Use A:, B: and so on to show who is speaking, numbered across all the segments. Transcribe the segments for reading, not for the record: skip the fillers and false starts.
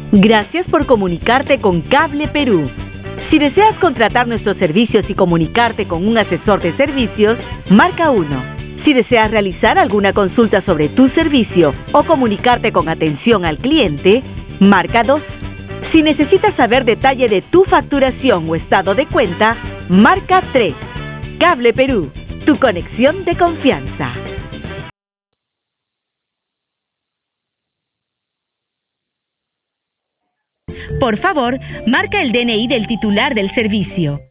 A: Gracias por comunicarte con Cable Perú. Si deseas contratar nuestros servicios y comunicarte con un asesor de servicios, marca 1. Si deseas realizar alguna consulta sobre tu servicio o comunicarte con atención al cliente, marca 2. Si necesitas saber detalle de tu facturación o estado de cuenta, marca 3. Cable Perú, tu conexión de confianza. Por favor, marca el DNI del titular del servicio.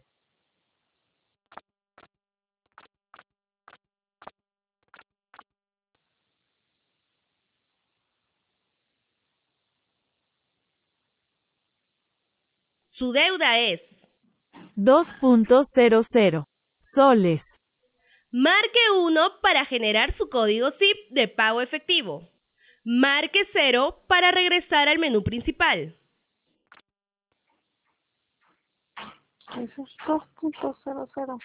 A: Su deuda es
B: 2.00 soles.
C: Marque 1 para generar su código SIP de pago efectivo. Marque 0 para regresar al menú principal.
D: Eso es 2.00.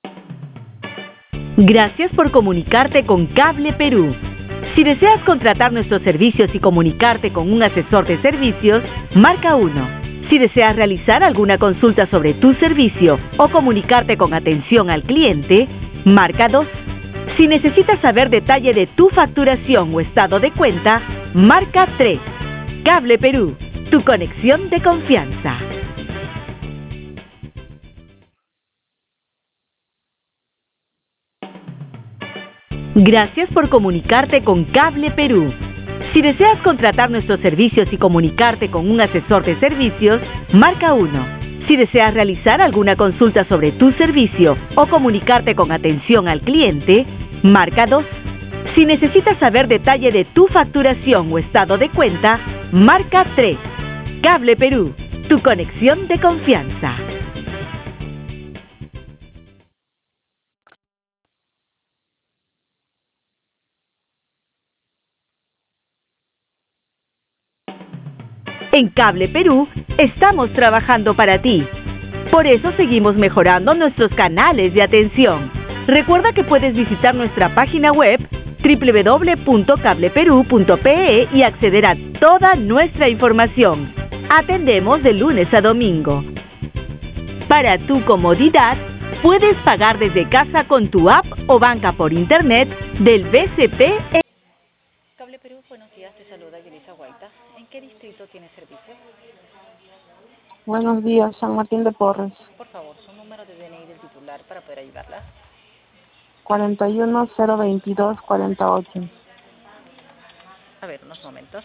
A: Gracias por comunicarte con Cable Perú. Si deseas contratar nuestros servicios y comunicarte con un asesor de servicios, marca 1. Si deseas realizar alguna consulta sobre tu servicio o comunicarte con atención al cliente, marca 2. Si necesitas saber detalle de tu facturación o estado de cuenta, marca 3. Cable Perú, tu conexión de confianza. Gracias por comunicarte con Cable Perú. Si deseas contratar nuestros servicios y comunicarte con un asesor de servicios, marca 1. Si deseas realizar alguna consulta sobre tu servicio o comunicarte con atención al cliente, marca 2. Si necesitas saber detalle de tu facturación o estado de cuenta, marca 3. Cable Perú, tu conexión de confianza. En Cable Perú estamos trabajando para ti. Por eso seguimos mejorando nuestros canales de atención. Recuerda que puedes visitar nuestra página web www.cableperú.pe y acceder a toda nuestra información. Atendemos de lunes a domingo. Para tu comodidad, puedes pagar desde casa con tu app o banca por internet del BCP.
E: Cable Perú, buenos días, te saluda Yelisa Guaita. ¿En qué distrito tienes servicio?
D: Buenos días, San Martín de Porres.
E: Por favor, su número de DNI del titular para poder ayudarla.
D: 4102248.
E: A ver, unos momentos.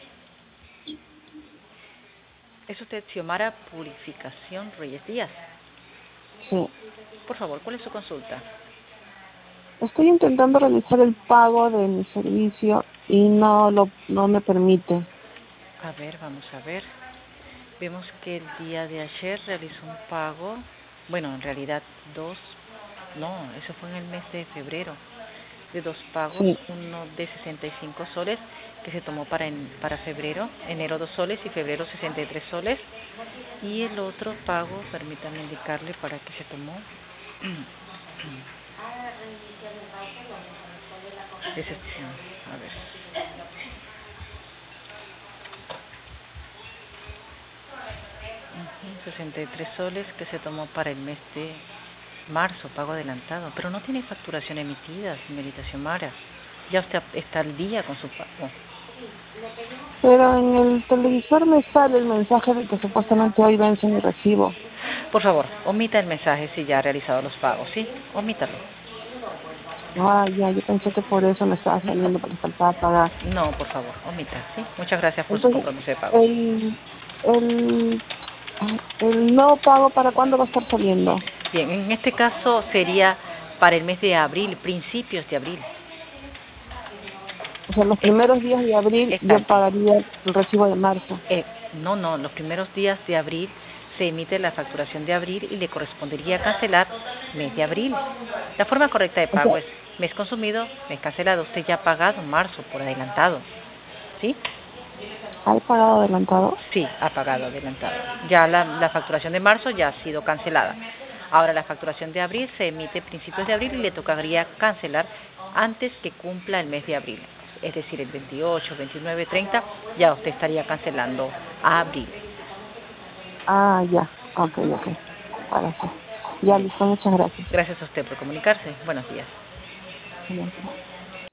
E: ¿Es usted Xiomara Purificación Reyes Díaz?
D: Sí.
E: Por favor, ¿cuál es su consulta?
D: Estoy intentando realizar el pago de mi servicio y no me permite.
E: A ver, vamos a ver. Vemos que el día de ayer realizó un pago, bueno, en realidad eso fue en el mes de febrero, de 2 pagos,
D: Sí.
E: uno de 65 soles que se tomó para febrero, enero 2 soles y febrero 63 soles, y el otro pago, permítame indicarle para qué se tomó, excepción, a ver. 63 soles que se tomó para el mes de marzo, pago adelantado, pero no tiene facturación emitida, señorita Xiomara. Ya usted está al día con su pago.
D: Pero en el televisor me sale el mensaje de que supuestamente hoy vence mi recibo.
E: Por favor, omita el mensaje si ya ha realizado los pagos, ¿sí? Omítalo.
D: Ya, yo pensé que por eso me estaba saliendo porque faltaba pagar.
E: No, por favor, omita, ¿sí? Muchas gracias por su
D: Entonces,
E: compromiso de pago.
D: el nuevo pago, ¿para cuándo va a estar saliendo?
E: Bien, en este caso sería para el mes de abril, principios de abril.
D: O sea, los primeros días de abril
E: Exacto.
D: yo pagaría el recibo de marzo.
E: No, los primeros días de abril se emite la facturación de abril y le correspondería cancelar mes de abril. La forma correcta de pago es mes consumido, mes cancelado. Usted ya ha pagado marzo por adelantado, ¿sí?
D: ¿Ha pagado adelantado?
E: Sí, ha pagado adelantado. Ya la facturación de marzo ya ha sido cancelada. Ahora la facturación de abril se emite a principios de abril y le tocaría cancelar antes que cumpla el mes de abril. Es decir, el 28, 29, 30, ya usted estaría cancelando a abril.
D: Ah, ya. Ok. Ahora sí. Ya, listo. Muchas gracias.
E: Gracias a usted por comunicarse. Buenos días.
D: Gracias.